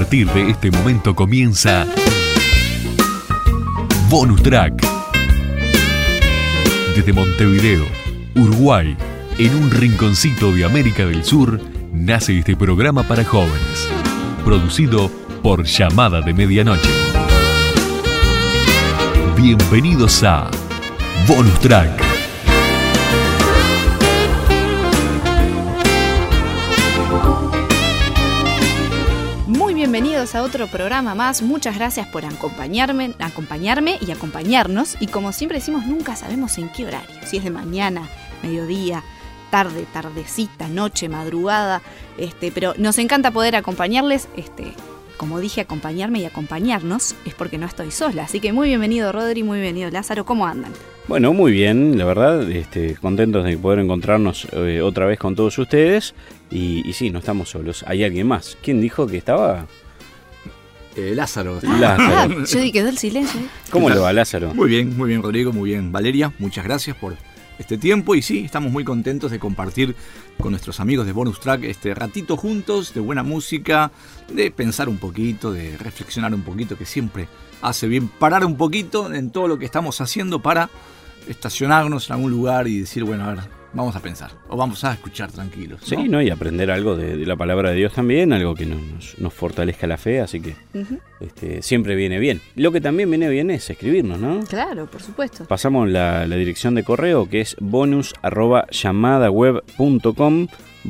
partir de este momento comienza Bonus Track. Desde Montevideo, Uruguay, en un rinconcito de América del Sur, nace este programa para jóvenes, producido por Llamada de Medianoche. Bienvenidos a Bonus Track. Bienvenidos a otro programa más. Muchas gracias por acompañarme y acompañarnos. Y como siempre decimos, nunca sabemos en qué horario. Si es de mañana, mediodía, tarde, tardecita, noche, madrugada. Pero nos encanta poder acompañarles. Como dije, acompañarme y acompañarnos es porque no estoy sola. Así que muy bienvenido Rodri, muy bienvenido Lázaro. ¿Cómo andan? Bueno, muy bien, la verdad, contentos de poder encontrarnos otra vez con todos ustedes. Y sí, no estamos solos, hay alguien más. ¿Quién dijo que estaba? Lázaro. Lázaro. Yo dije, quedó el silencio. ¿Cómo le va, Lázaro? Muy bien, Rodrigo, muy bien. Valeria, muchas gracias por este tiempo. Y sí, estamos muy contentos de compartir con nuestros amigos de Bonus Track este ratito juntos, de buena música, de pensar un poquito, de reflexionar un poquito, que siempre hace bien parar un poquito en todo lo que estamos haciendo para estacionarnos en algún lugar y decir, bueno, a ver, vamos a pensar o vamos a escuchar tranquilos, ¿no? Sí, ¿no? Y aprender algo de la palabra de Dios también, algo que nos fortalezca la fe, así que siempre viene bien. Lo que también viene bien es escribirnos, ¿no? Claro, por supuesto. Pasamos la dirección de correo, que es bonus@llamadaweb.com.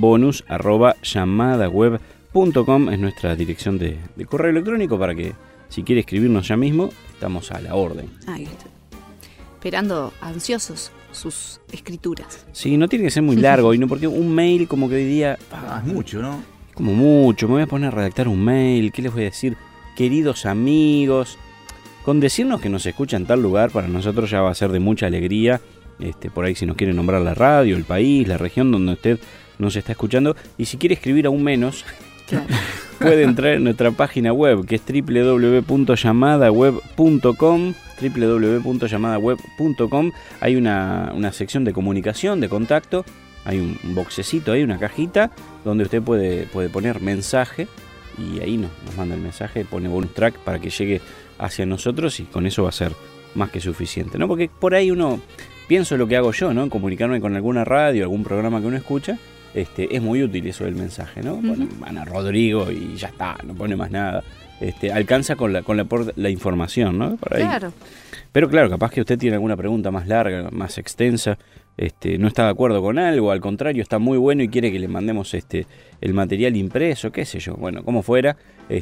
bonus@llamadaweb.com es nuestra dirección de correo electrónico para que, si quiere escribirnos ya mismo, estamos a la orden. Ahí está. Esperando ansiosos sus escrituras. Sí, no tiene que ser muy largo, porque un mail como que hoy día... es mucho, ¿no? Es como mucho, me voy a poner a redactar un mail, ¿qué les voy a decir? Queridos amigos, con decirnos que nos escuchan en tal lugar, para nosotros ya va a ser de mucha alegría. Por ahí si nos quiere nombrar la radio, el país, la región donde usted nos está escuchando. Y si quiere escribir aún menos... Claro. Puede entrar en nuestra página web, que es www.llamadaweb.com. www.llamadaweb.com. Hay una sección de comunicación, de contacto. Hay un boxecito ahí, una cajita, donde usted puede poner mensaje. Y ahí nos manda el mensaje, pone bonus track para que llegue hacia nosotros. Y con eso va a ser más que suficiente, ¿no? Porque por ahí pienso lo que hago yo, ¿no? Comunicarme con alguna radio, algún programa que uno escucha. Es muy útil eso del mensaje, ¿no? Bueno, Ana Rodrigo y ya está, no pone más nada. Alcanza con la información, ¿no? Por ahí. Claro. Pero claro, capaz que usted tiene alguna pregunta más larga, más extensa, no está de acuerdo con algo, al contrario, está muy bueno y quiere que le mandemos el material impreso, qué sé yo. Bueno, como fuera,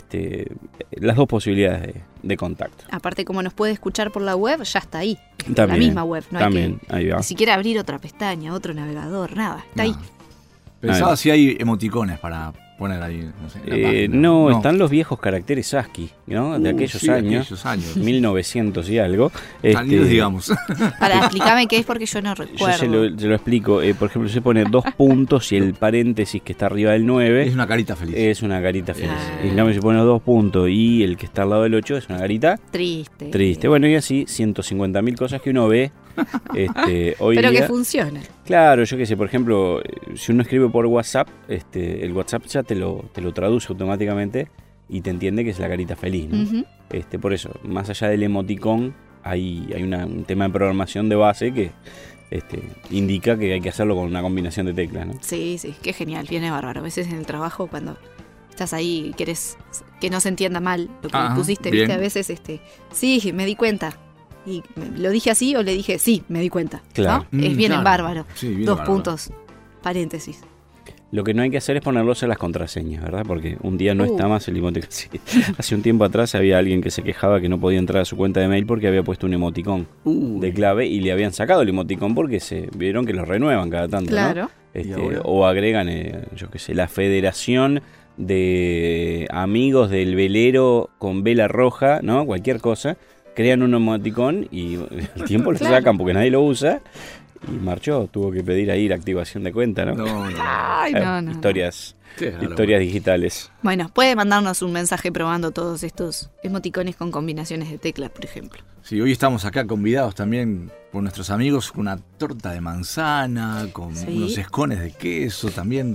las dos posibilidades de contacto. Aparte, como nos puede escuchar por la web, ya está ahí. También, la misma web, no también, hay que ahí va. Ni siquiera abrir otra pestaña, otro navegador, nada, está ahí. Pensaba si hay emoticones para poner ahí, no sé. No, están los viejos caracteres ASCII, ¿no? De aquellos años, 1900 y algo. Digamos. Para explicarme qué es, porque yo no recuerdo. Yo se lo explico. Por ejemplo, se pone 2 puntos y el paréntesis que está arriba del 9 es una carita feliz. Es una carita feliz. Y luego se pone 2 puntos y el que está al lado del 8 es una carita triste. Bueno, y así 150.000 cosas que uno ve hoy pero día. Que funciona. Claro, yo qué sé, por ejemplo, si uno escribe por WhatsApp, el WhatsApp ya te lo traduce automáticamente y te entiende que es la carita feliz, ¿no? Uh-huh. Por eso, más allá del emoticón, hay un tema de programación de base que indica que hay que hacerlo con una combinación de teclas, ¿no? Sí, qué genial, viene bárbaro. A veces en el trabajo, cuando estás ahí y quieres que no se entienda mal lo que pusiste, ¿viste? A veces, sí, me di cuenta. Y lo dije así o le dije, sí, me di cuenta. Claro. ¿No? Viene claro. bárbaro. Sí, viene 2 bárbaro. puntos, paréntesis. Lo que no hay que hacer es ponerlos en las contraseñas, ¿verdad? Porque un día no está más el emoticón. Sí. Hace un tiempo atrás había alguien que se quejaba que no podía entrar a su cuenta de mail porque había puesto un emoticón de clave y le habían sacado el emoticón porque se vieron que los renuevan cada tanto, claro. ¿no? O agregan, yo qué sé, la Federación de Amigos del Velero con Vela Roja, ¿no? Cualquier cosa. Crean un emoticón y el tiempo lo sacan porque nadie lo usa y marchó, tuvo que pedir ahí la activación de cuenta, ¿no? Ay, no. Historias digitales. Bueno, puede mandarnos un mensaje probando todos estos emoticones con combinaciones de teclas, por ejemplo. Sí, hoy estamos acá convidados también por nuestros amigos con una torta de manzana, con unos escones de queso, también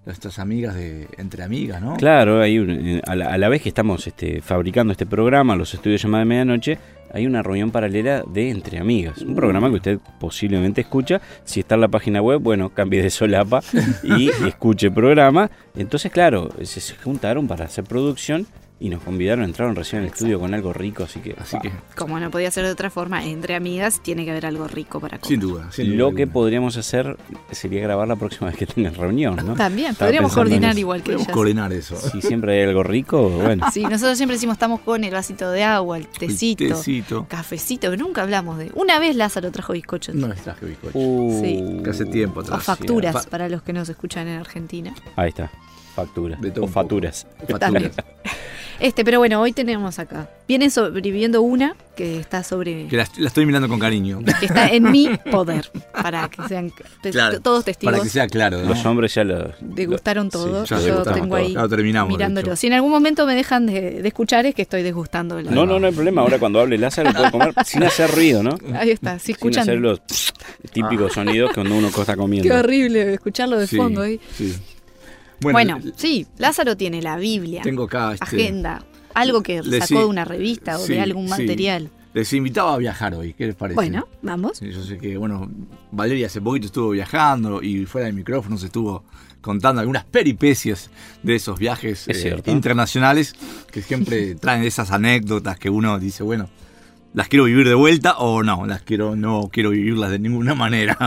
nuestras amigas de Entre Amigas, ¿no? Claro, a la vez que estamos fabricando este programa, los estudios Llamada de Medianoche, hay una reunión paralela de Entre Amigas. Un programa que usted posiblemente escucha. Si está en la página web, bueno, cambie de solapa y escuche el programa. Entonces, claro, se juntaron para hacer producción y nos convidaron, entraron recién al estudio con algo rico, así que como no podía ser de otra forma, Entre Amigas tiene que haber algo rico para comer. Sin duda. Lo que podríamos hacer sería grabar la próxima vez que tengan reunión, ¿no? También, podríamos coordinar igual que ellas. Podríamos coordinar eso. Si siempre hay algo rico, bueno. Sí, nosotros siempre decimos estamos con el vasito de agua, el tecito, cafecito, pero nunca hablamos de... Una vez Lázaro trajo bizcochos. No les traje bizcochos. Sí. Que hace tiempo atrás. O facturas, para los que nos escuchan en Argentina. Ahí está, factura. O facturas. También. Pero bueno, hoy tenemos acá. Viene sobreviviendo una que está sobre... Que la estoy mirando con cariño. Que está en mi poder, para que sean todos testigos. Para que sea claro, ¿no? Los hombres ya lo... Degustaron todo. Sí, yo tengo ahí mirándolo. Si en algún momento me dejan de escuchar es que estoy desgustando. No hay problema. Ahora cuando hable Lázaro puede comer sin hacer ruido, ¿no? Ahí está, si escuchan... Sin hacer los típicos sonidos que cuando uno está comiendo. Qué horrible escucharlo de fondo ahí. Sí. Bueno, sí, Lázaro tiene la Biblia, tengo acá agenda, algo que sacó de una revista o de algún material. Les invitaba a viajar hoy, ¿qué les parece? Bueno, vamos. Yo sé que, Valeria hace poquito estuvo viajando y fuera del micrófono se estuvo contando algunas peripecias de esos viajes internacionales que siempre traen esas anécdotas que uno dice, bueno, las quiero vivir de vuelta o no quiero vivirlas de ninguna manera.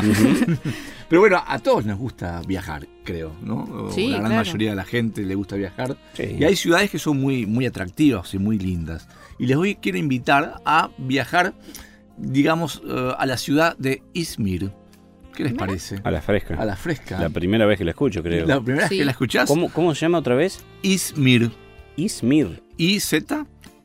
Pero bueno, a todos nos gusta viajar, creo, ¿no? Sí, la gran mayoría de la gente le gusta viajar. Sí. Y hay ciudades que son muy, muy atractivas y muy lindas. Y quiero invitar a viajar, digamos, a la ciudad de Izmir. ¿Qué les parece? A la fresca. A la fresca. La primera vez que la escucho, creo. ¿La primera vez que la escuchás? ¿Cómo se llama otra vez? Izmir. Izmir. I-Z-M-I-R.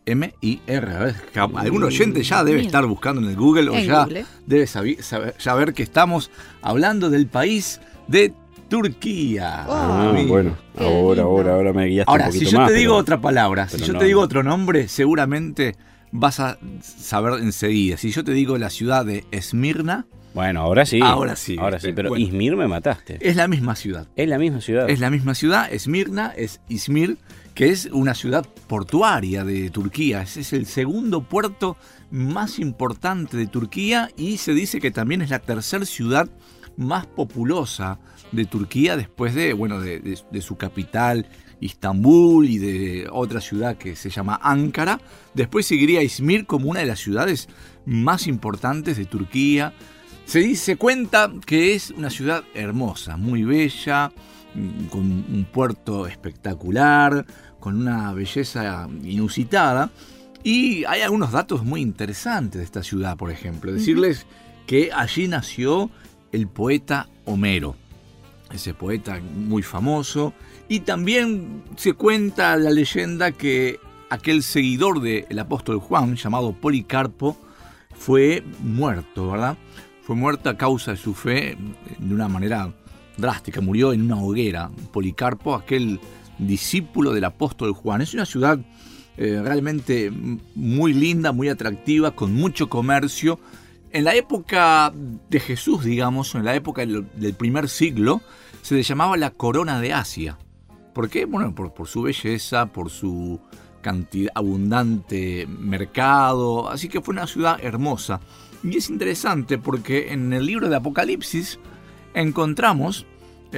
Algún oyente ya debe estar buscando en el Google o ya debe saber que estamos hablando del país de Turquía. Bueno, ahora me guiaste un poquito más. Ahora, si yo te digo otra palabra, si yo te digo otro nombre, seguramente vas a saber enseguida. Si yo te digo la ciudad de Esmirna... Bueno, ahora sí. Ahora sí, Pero bueno, Izmir me mataste. Es la misma ciudad. Es la misma ciudad. Esmirna es Izmir, que es una ciudad portuaria de Turquía. Es el segundo puerto más importante de Turquía y se dice que también es la tercera ciudad más populosa de Turquía después de su capital, Istambul, y de otra ciudad que se llama Ankara. Después seguiría Izmir como una de las ciudades más importantes de Turquía. Se cuenta que es una ciudad hermosa, muy bella, con un puerto espectacular, con una belleza inusitada. Y hay algunos datos muy interesantes de esta ciudad, por ejemplo. Decirles que allí nació el poeta Homero, ese poeta muy famoso. Y también se cuenta la leyenda que aquel seguidor del apóstol Juan, llamado Policarpo, fue muerto, ¿verdad? Fue muerto a causa de su fe de una manera drástica. Murió en una hoguera. Policarpo, aquel discípulo del apóstol Juan. Es una ciudad realmente muy linda, muy atractiva, con mucho comercio. En la época de Jesús, digamos, en la época del primer siglo, se le llamaba la corona de Asia. ¿Por qué? Bueno, por su belleza, por su cantidad, abundante mercado. Así que fue una ciudad hermosa. Y es interesante porque en el libro de Apocalipsis encontramos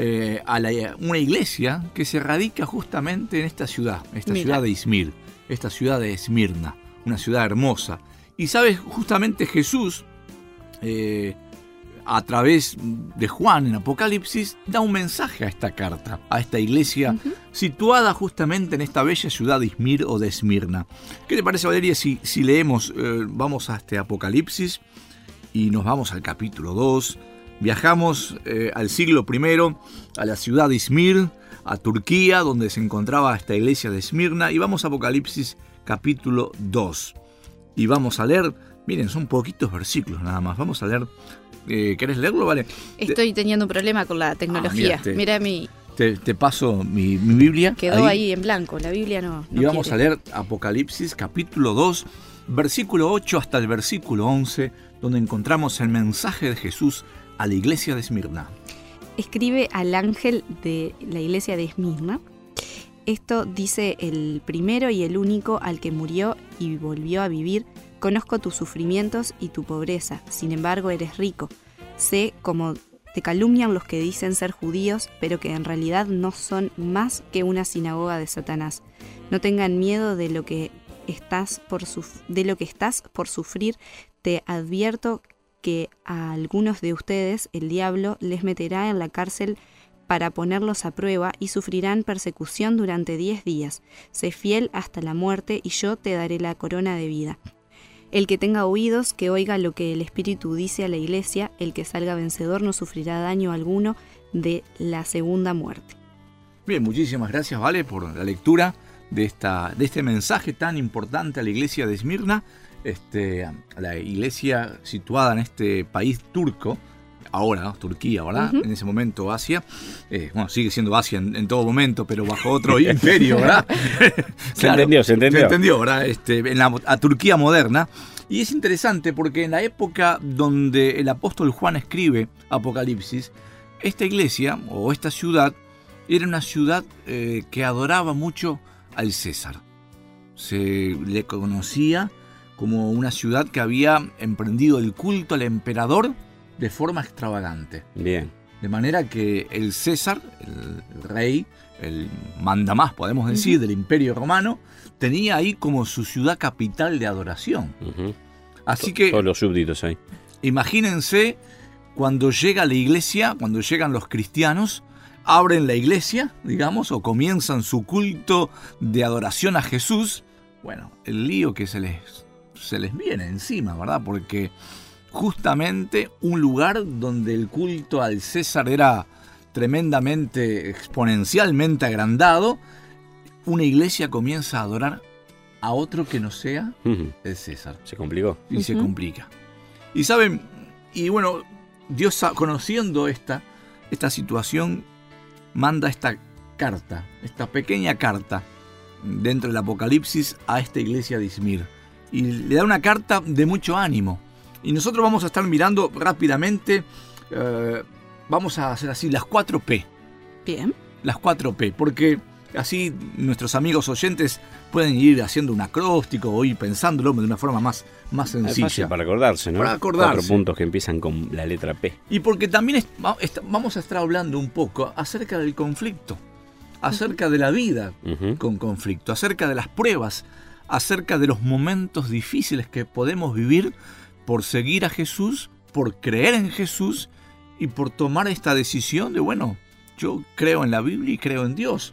una iglesia que se radica justamente en esta ciudad de Izmir, esta ciudad de Esmirna, una ciudad hermosa. Y sabes, justamente Jesús, a través de Juan en Apocalipsis, da un mensaje a esta carta, a esta iglesia situada justamente en esta bella ciudad de Izmir o de Esmirna. ¿Qué te parece, Valeria, si leemos, vamos a este Apocalipsis y nos vamos al capítulo 2, viajamos al siglo I, a la ciudad de Izmir, a Turquía, donde se encontraba esta iglesia de Esmirna, y vamos a Apocalipsis capítulo 2. Y vamos a leer, miren, son poquitos versículos nada más, vamos a leer. ¿Querés leerlo, Vale? Estoy teniendo un problema con la tecnología. Mira mi... Te paso mi Biblia. Quedó ahí en blanco, la Biblia no y vamos quiere. A leer Apocalipsis capítulo 2, versículo 8 hasta el versículo 11, donde encontramos el mensaje de Jesús a la iglesia de Esmirna. escribe al ángel de la iglesia de Esmirna. Esto dice el primero y el único al que murió y volvió a vivir: conozco tus sufrimientos y tu pobreza, sin embargo eres rico. Sé cómo te calumnian los que dicen ser judíos, pero que en realidad no son más que una sinagoga de Satanás. No tengan miedo de lo que estás por sufrir. Te advierto que a algunos de ustedes el diablo les meterá en la cárcel para ponerlos a prueba y sufrirán persecución durante 10 días. Sé fiel hasta la muerte y yo te daré la corona de vida. El que tenga oídos, que oiga lo que el Espíritu dice a la iglesia. El que salga vencedor no sufrirá daño alguno de la segunda muerte. Bien, muchísimas gracias, Vale, por la lectura de este mensaje tan importante a la iglesia de Esmirna, la iglesia situada en este país turco, ahora, ¿no? Turquía, ¿verdad? En ese momento Asia, sigue siendo Asia en todo momento, pero bajo otro imperio, ¿verdad? Se entendió. Se entendió, ¿verdad? A Turquía moderna. Y es interesante porque en la época donde el apóstol Juan escribe Apocalipsis, esta iglesia o esta ciudad era una ciudad que adoraba mucho al César. Se le conocía como una ciudad que había emprendido el culto al emperador de forma extravagante. Bien. De manera que el César, el rey, el mandamás, podemos decir, del Imperio Romano, tenía ahí como su ciudad capital de adoración. Así que todos los súbditos ahí. Imagínense cuando llega la iglesia, cuando llegan los cristianos, abren la iglesia, digamos, o comienzan su culto de adoración a Jesús. Bueno, el lío que se les viene encima, ¿verdad? Porque justamente un lugar donde el culto al César era tremendamente, exponencialmente agrandado, una iglesia comienza a adorar a otro que no sea el César. Se complicó. Y se complica. Y saben, y bueno, Dios, conociendo esta situación, manda esta carta, esta pequeña carta dentro del Apocalipsis a esta iglesia de Izmir. Y le da una carta de mucho ánimo. Y nosotros vamos a estar mirando rápidamente, vamos a hacer así las 4P. Bien. Las 4P, porque así nuestros amigos oyentes pueden ir haciendo un acróstico o ir pensándolo de una forma más sencilla. Es fácil para acordarse, ¿no? Para acordarse. 4 puntos que empiezan con la letra P. Y porque también vamos a estar hablando un poco acerca del conflicto, acerca de la vida con conflicto, acerca de las pruebas, acerca de los momentos difíciles que podemos vivir por seguir a Jesús, por creer en Jesús y por tomar esta decisión de, bueno, yo creo en la Biblia y creo en Dios.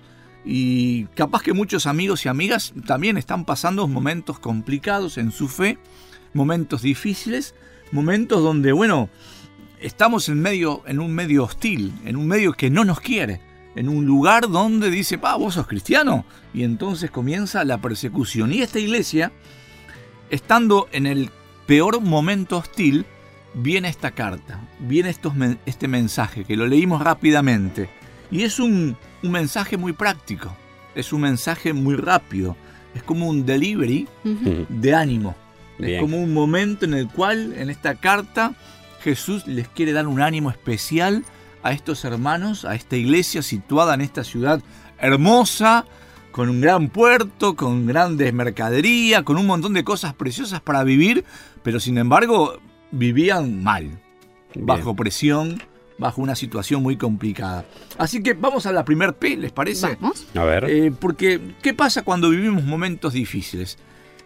Y capaz que muchos amigos y amigas también están pasando momentos complicados en su fe, momentos difíciles, momentos donde, bueno, estamos en un medio hostil, en un medio que no nos quiere, en un lugar donde dice, vos sos cristiano, y entonces comienza la persecución. Y esta iglesia, estando en el peor momento hostil, viene esta carta, viene este mensaje, que lo leímos rápidamente, y es un mensaje muy práctico, es un mensaje muy rápido, es como un delivery de ánimo. Bien. Es como un momento en el cual, en esta carta, Jesús les quiere dar un ánimo especial a estos hermanos, a esta iglesia situada en esta ciudad hermosa, con un gran puerto, con grandes mercaderías, con un montón de cosas preciosas para vivir, pero sin embargo vivían mal, bajo presión, bajo una situación muy complicada. Así que vamos a la primer P, ¿les parece? Vamos. A ver. Porque, ¿qué pasa cuando vivimos momentos difíciles?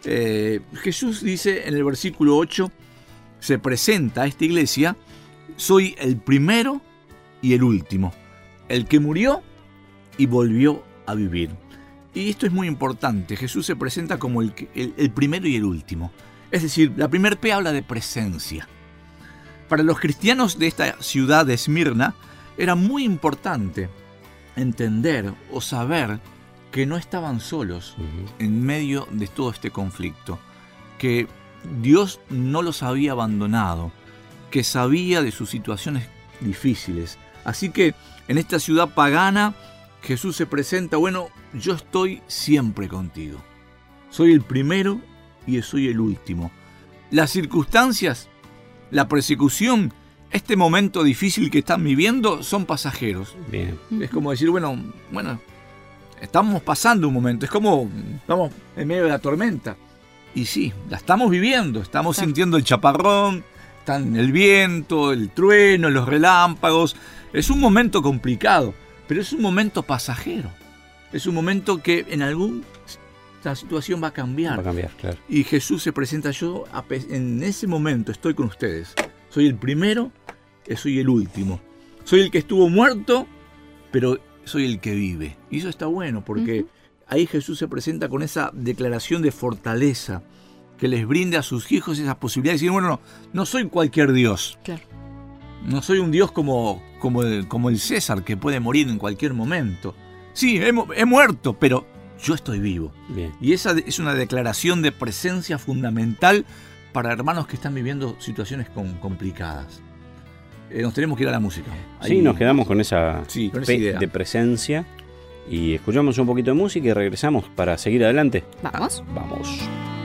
Jesús dice en el versículo 8, se presenta a esta iglesia, soy el primero y el último, el que murió y volvió a vivir. Y esto es muy importante, Jesús se presenta como el primero y el último. Es decir, la primer P habla de presencia. Para los cristianos de esta ciudad de Esmirna era muy importante entender o saber que no estaban solos en medio de todo este conflicto, que Dios no los había abandonado, que sabía de sus situaciones difíciles. Así que en esta ciudad pagana Jesús se presenta, bueno, yo estoy siempre contigo. Soy el primero y soy el último. Las circunstancias, la persecución este momento difícil que están viviendo son pasajeros. Bien. Es como decir, bueno, estamos pasando un momento, es como estamos en medio de la tormenta. Y sí, la estamos viviendo, estamos sintiendo el chaparrón, el viento, el trueno, los relámpagos. Es un momento complicado, pero es un momento pasajero. Es un momento que en la situación va a cambiar. Va a cambiar, claro. Y Jesús se presenta: yo en ese momento estoy con ustedes. Soy el primero, soy el último. Soy el que estuvo muerto, pero soy el que vive. Y eso está bueno, porque ahí Jesús se presenta con esa declaración de fortaleza que les brinda a sus hijos esas posibilidades. Y decir, bueno, no soy cualquier Dios. Claro. No soy un Dios como el César, que puede morir en cualquier momento. Sí, he muerto, pero yo estoy vivo. Bien. Y esa es una declaración de presencia fundamental para hermanos que están viviendo situaciones complicadas. Nos tenemos que ir a la música. Sí, nos quedamos con esa idea de presencia y escuchamos un poquito de música y regresamos para seguir adelante. Vamos. Vamos.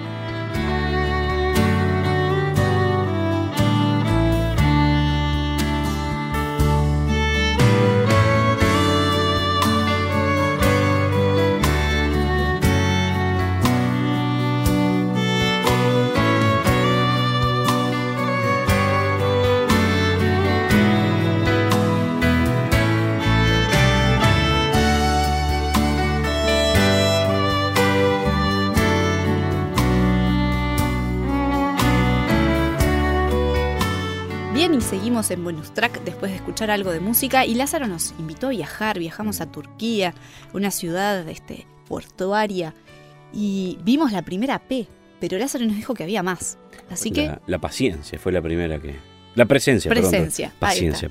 Y seguimos en Bonus Track después de escuchar algo de música, y Lázaro nos invitó a viajar. Viajamos a Turquía, una ciudad portuaria, y vimos la primera P, pero Lázaro nos dijo que había más. Así que la paciencia fue la primera que... La presencia. Presencia. Presencia.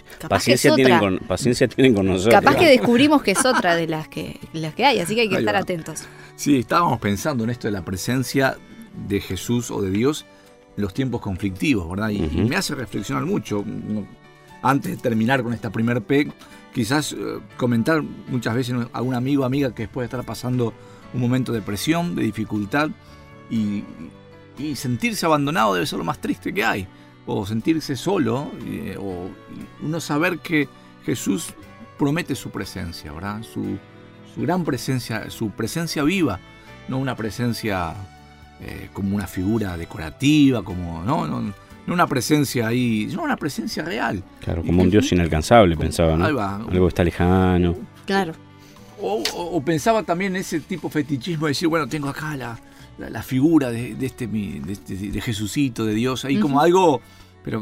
Paciencia tienen con nosotros. Capaz que descubrimos que es otra de las que hay, así que hay que estar atentos. Sí, estábamos pensando en esto de la presencia de Jesús o de Dios en los tiempos conflictivos, ¿verdad? Y me hace reflexionar mucho. Antes de terminar con esta primer P, quizás comentar muchas veces a un amigo o amiga que puede estar pasando un momento de presión, de dificultad, y sentirse abandonado debe ser lo más triste que hay. O sentirse solo, o uno saber que Jesús promete su presencia, ¿verdad? Su gran presencia, su presencia viva, no una presencia como una figura decorativa, como no una presencia ahí, sino una presencia real. Claro, como un Dios inalcanzable, pensaba, ¿no? Algo que está lejano. Claro. O pensaba también ese tipo fetichismo de decir, bueno, tengo acá la figura de Jesucito, de Dios, ahí como algo, pero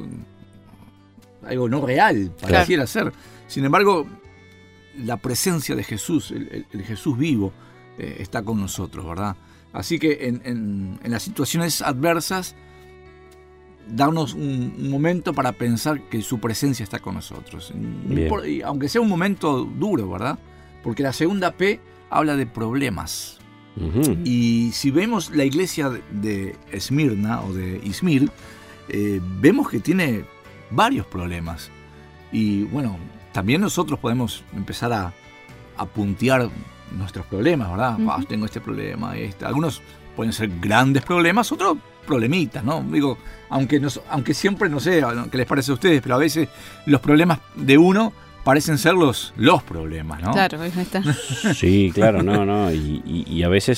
algo no real, pareciera ser. Sin embargo, la presencia de Jesús, el Jesús vivo, está con nosotros, ¿verdad? Así que en las situaciones adversas, darnos un momento para pensar que su presencia está con nosotros. Y aunque sea un momento duro, ¿verdad? Porque la segunda P habla de problemas. Y si vemos la iglesia de Esmirna o de Izmir, vemos que tiene varios problemas. Y bueno, también nosotros podemos empezar a puntear nuestros problemas, ¿verdad? Tengo este problema, Algunos pueden ser grandes problemas, otros problemitas, ¿no? Digo, aunque siempre, no sé qué les parece a ustedes, pero a veces los problemas de uno parecen ser los problemas, ¿no? Claro, ahí está. Sí, claro, no. Y a veces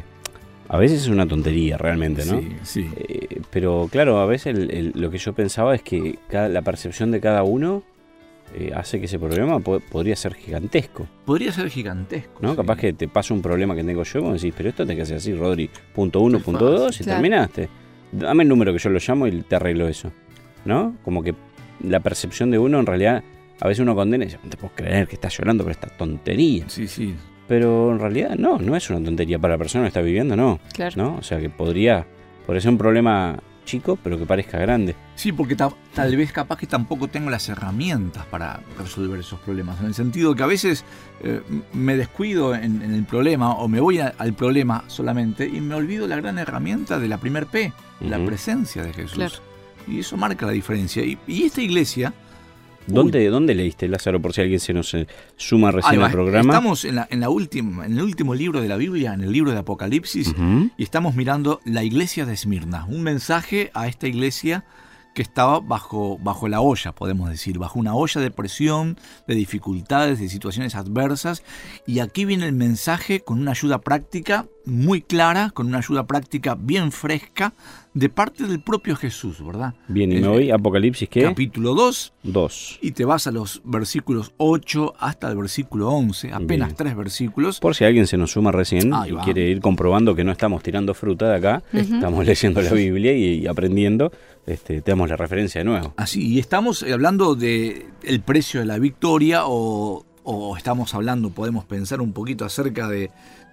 es una tontería realmente, ¿no? Sí. Pero claro, a veces lo que yo pensaba es que la percepción de cada uno hace que ese problema podría ser gigantesco. Podría ser gigantesco. ¿No? Sí. Capaz que te pasa un problema que tengo yo y vos decís, pero esto te que hacer así, Rodri, punto 1, punto 2, y terminaste. Dame el número que yo lo llamo y te arreglo eso. ¿No? Como que la percepción de uno en realidad, a veces uno condena y dice, no te puedo creer que estás llorando por esta tontería. Sí. Pero en realidad no es una tontería para la persona que está viviendo, no. Claro. ¿No? O sea que podría ser un problema chico, pero que parezca grande. Sí, porque tal vez capaz que tampoco tengo las herramientas para resolver esos problemas. En el sentido que a veces me descuido en el problema o me voy al problema solamente y me olvido la gran herramienta de la primer P, la presencia de Jesús. Claro. Y eso marca la diferencia. Y esta iglesia... ¿Dónde leíste, Lázaro, por si alguien se nos suma recién al programa? Estamos en el último libro de la Biblia, en el libro de Apocalipsis, y estamos mirando la iglesia de Esmirna, un mensaje a esta iglesia que estaba bajo la olla, podemos decir, bajo una olla de presión, de dificultades, de situaciones adversas. Y aquí viene el mensaje con una ayuda práctica muy clara, con una ayuda práctica bien fresca, de parte del propio Jesús, ¿verdad? Bien, y me voy, Apocalipsis, ¿qué? Capítulo 2. 2. Y te vas a los versículos 8 hasta el versículo 11, apenas Bien. 3 versículos. Por si alguien se nos suma recién Ahí y va. quiere ir comprobando que no estamos tirando fruta de acá, estamos leyendo la Biblia y aprendiendo, te damos la referencia de nuevo. Así, y estamos hablando de el precio de la victoria o estamos hablando, podemos pensar un poquito acerca de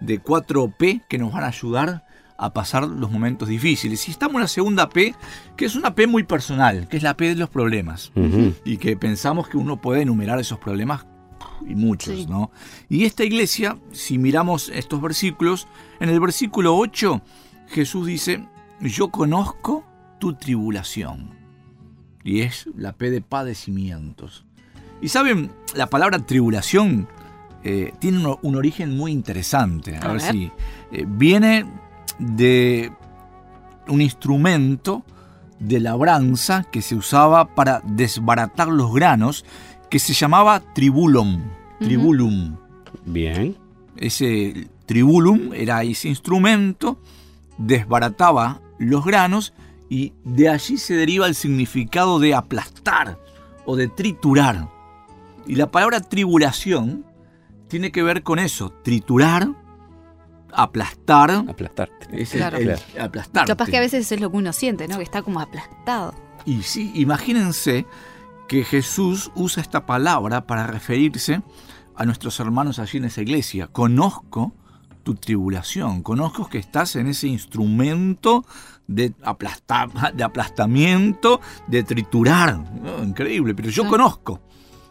4 P que nos van a ayudar a pasar los momentos difíciles. Y estamos en la segunda P, que es una P muy personal, que es la P de los problemas. Ujú. Y que pensamos que uno puede enumerar esos problemas, y muchos, Sí. ¿no? Y esta iglesia, si miramos estos versículos, en el versículo 8, Jesús dice, yo conozco tu tribulación. Y es la P de padecimientos. Y saben, la palabra tribulación tiene un origen muy interesante. A ver si viene de un instrumento de labranza que se usaba para desbaratar los granos, que se llamaba tribulum. Tribulum. Bien. Ese tribulum era ese instrumento, desbarataba los granos y de allí se deriva el significado de aplastar o de triturar. Y la palabra tribulación tiene que ver con eso, triturar, aplastar. Aplastarte. Es Claro. aplastarte. Capaz que a veces es lo que uno siente, ¿no? Que está como aplastado. Y sí, imagínense que Jesús usa esta palabra para referirse a nuestros hermanos allí en esa iglesia. Conozco tu tribulación, conozco que estás en ese instrumento de aplastamiento, de triturar. Oh, increíble, pero yo conozco.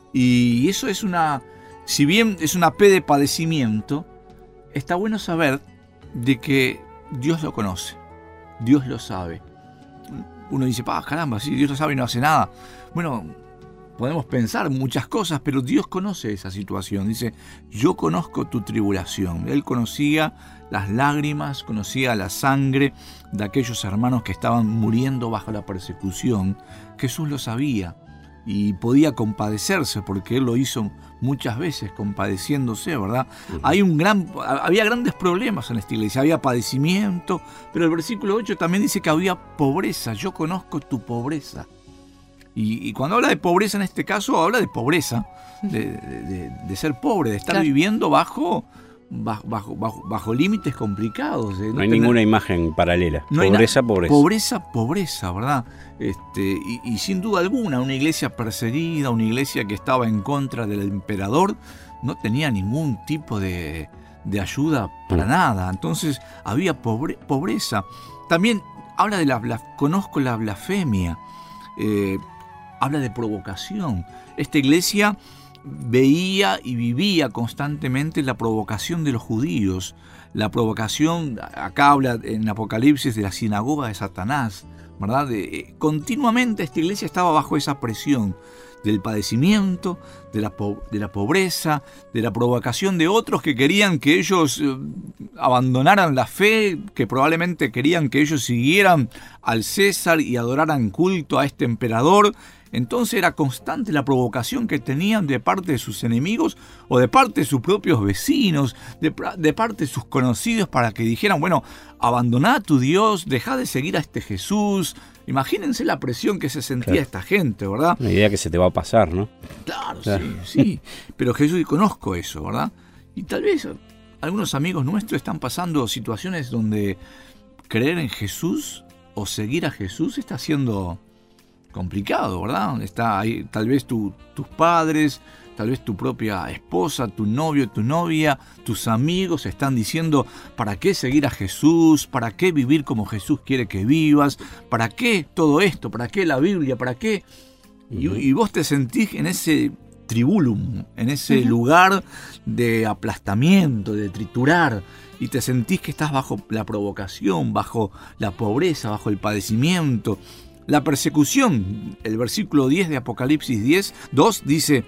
Y eso es si bien es una P de padecimiento, está bueno saber de que Dios lo conoce, Dios lo sabe. Uno dice, caramba, si Dios lo sabe y no hace nada. Bueno, podemos pensar muchas cosas, pero Dios conoce esa situación. Dice, yo conozco tu tribulación. Él conocía las lágrimas, conocía la sangre de aquellos hermanos que estaban muriendo bajo la persecución. Jesús lo sabía y podía compadecerse porque Él lo hizo muchas veces, compadeciéndose, ¿verdad? Había grandes problemas en esta iglesia, había padecimiento, pero el versículo 8 también dice que había pobreza. Yo conozco tu pobreza. Y cuando habla de pobreza en este caso, habla de pobreza, de ser pobre, de estar viviendo bajo límites complicados. No hay ninguna imagen paralela. No hay pobreza. Pobreza, ¿verdad? Y sin duda alguna, una iglesia perseguida, una iglesia que estaba en contra del emperador, no tenía ningún tipo de ayuda para nada. Entonces había pobreza. También habla conozco la blasfemia. Habla de provocación. Esta iglesia veía y vivía constantemente la provocación de los judíos, la provocación, acá habla en Apocalipsis de la sinagoga de Satanás, ¿verdad? Continuamente esta iglesia estaba bajo esa presión del padecimiento, de la pobreza, de la provocación de otros que querían que ellos abandonaran la fe, que probablemente querían que ellos siguieran al César y adoraran culto a este emperador. Entonces era constante la provocación que tenían de parte de sus enemigos o de parte de sus propios vecinos, de parte de sus conocidos, para que dijeran, bueno, abandoná a tu Dios, dejá de seguir a este Jesús. Imagínense la presión que se sentía esta gente, ¿verdad? Una idea que se te va a pasar, ¿no? Claro. Sí. Pero Jesús, conozco eso, ¿verdad? Y tal vez algunos amigos nuestros están pasando situaciones donde creer en Jesús o seguir a Jesús está siendo complicado, ¿verdad? Está ahí tal vez tus padres, tal vez tu propia esposa, tu novio, tu novia, tus amigos están diciendo, ¿para qué seguir a Jesús? ¿Para qué vivir como Jesús quiere que vivas? ¿Para qué todo esto? ¿Para qué la Biblia? ¿Para qué? Y vos te sentís en ese tribulum, en ese lugar de aplastamiento, de triturar, y te sentís que estás bajo la provocación, bajo la pobreza, bajo el padecimiento, la persecución. El versículo 10 de Apocalipsis 2 dice,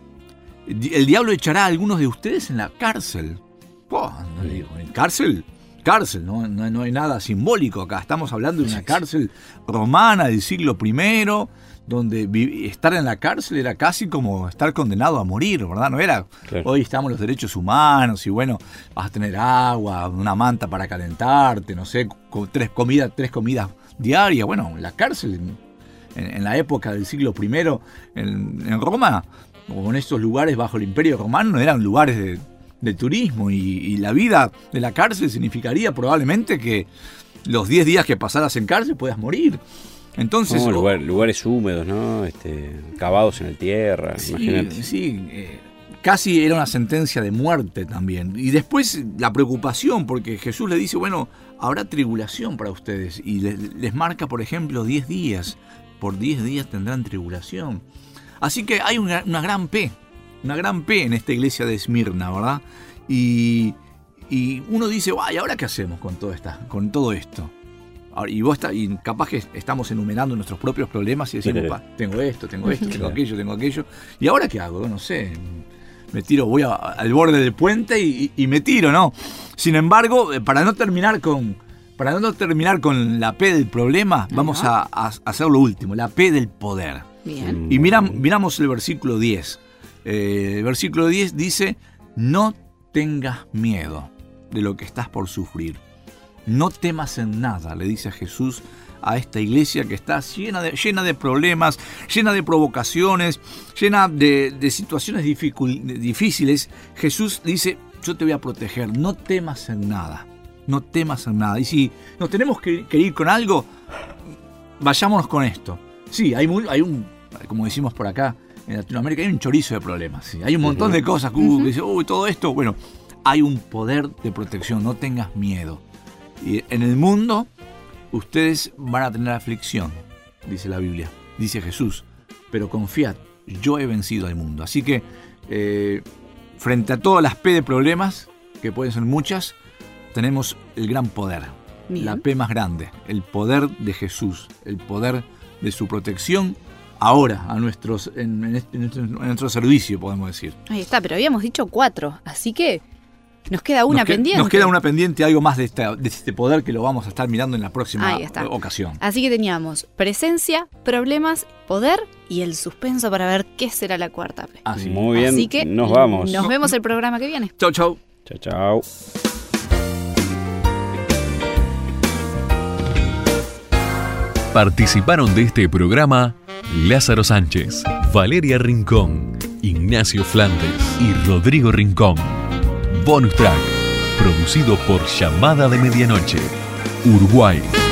el diablo echará a algunos de ustedes en la cárcel. ¿En cárcel? cárcel, no hay nada simbólico acá. Estamos hablando de una cárcel romana del siglo I, donde estar en la cárcel era casi como estar condenado a morir, ¿verdad? No era, hoy estamos los derechos humanos y bueno, vas a tener agua, una manta para calentarte, no sé, tres comidas diarias. Bueno, la cárcel en la época del siglo I en Roma, o en estos lugares bajo el Imperio Romano, no eran lugares de turismo, y la vida de la cárcel significaría probablemente que los 10 días que pasaras en cárcel puedas morir. Entonces, lugares húmedos, ¿no? Cavados en la tierra, imagínate. Sí, casi era una sentencia de muerte también. Y después la preocupación, porque Jesús le dice, bueno, habrá tribulación para ustedes. Y les marca, por ejemplo, 10 días. Por 10 días tendrán tribulación. Así que hay una gran P en esta iglesia de Esmirna, ¿verdad? Y uno dice, ¿y ahora qué hacemos con todo esto? Y capaz que estamos enumerando nuestros propios problemas y decimos, tengo esto, tengo aquello. ¿Y ahora qué hago? No sé, me tiro, voy al borde del puente y me tiro, ¿no? Sin embargo, para no terminar con la P del problema, vamos a hacer lo último, la P del poder. Bien. Y miramos el versículo 10. El versículo 10 dice, no tengas miedo de lo que estás por sufrir. No temas en nada, le dice Jesús a esta iglesia que está llena de problemas, llena de provocaciones, llena de situaciones difíciles. Jesús dice, yo te voy a proteger, no temas en nada, no temas en nada. Y si nos tenemos que ir con algo, vayámonos con esto. Sí, hay un, como decimos por acá, en Latinoamérica hay un chorizo de problemas. ¿Sí? Hay un montón de cosas que dice, todo esto, bueno, hay un poder de protección, no tengas miedo. Y en el mundo ustedes van a tener aflicción, dice la Biblia, dice Jesús, pero confiad, yo he vencido al mundo. Así que frente a todas las P de problemas, que pueden ser muchas, tenemos el gran poder. Bien. La P más grande, el poder de Jesús, el poder de su protección ahora en nuestro servicio, podemos decir. Ahí está, pero habíamos dicho 4, así que nos queda una pendiente. Nos queda una pendiente, algo más de este poder que lo vamos a estar mirando en la próxima ocasión. Así que teníamos presencia, problemas, poder y el suspenso para ver qué será la cuarta P. Muy bien, así que nos vamos. Nos vemos el programa que viene. Chau, chau. Chau, chau. Participaron de este programa Lázaro Sánchez, Valeria Rincón, Ignacio Flandes y Rodrigo Rincón. Bonus Track, producido por Llamada de Medianoche, Uruguay.